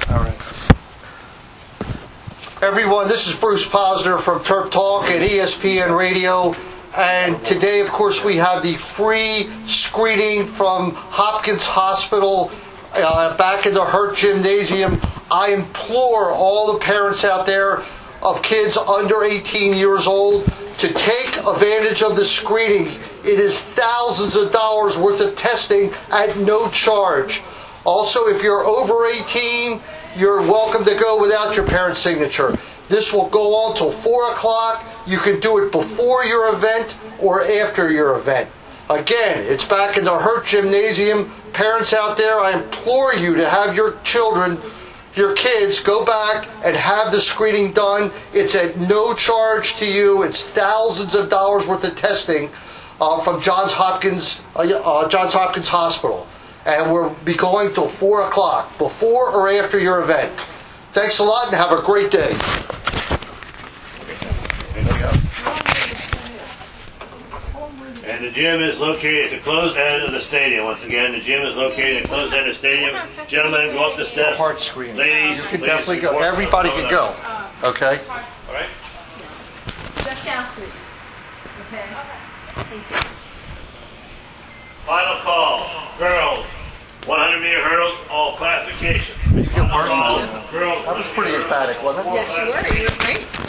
All right. Everyone, this is Bruce Posner from Terp Talk and ESPN Radio. And today, of course, we have the free screening from Hopkins Hospital back in the Hurt Gymnasium. I implore all the parents out there of kids under 18 years old to take advantage of the screening. It is thousands of dollars worth of testing at no charge. Also, if you're over 18, you're welcome to go without your parent's signature. This will go on till 4 o'clock. You can do it before your event or after your event. Again, it's back in the Hurt Gymnasium. Parents out there, I implore you to have your children, your kids, go back and have the screening done. It's at no charge to you. It's thousands of dollars worth of testing from Johns Hopkins Hospital. And we'll be going till 4 o'clock, before or after your event. Thanks a lot and have a great day. And the gym is located at the closed end of the stadium. Once again, the gym is located at the closed end of the stadium. Gentlemen, go up the steps. Heart screening. Ladies, you can definitely go. Everybody can go. Okay? All right. Just down, please. Okay. Thank you. Final call. Girls, 100-meter hurdles, all classifications. You get worse. Girls. That was pretty emphatic, wasn't it? Yes, you were. You were great.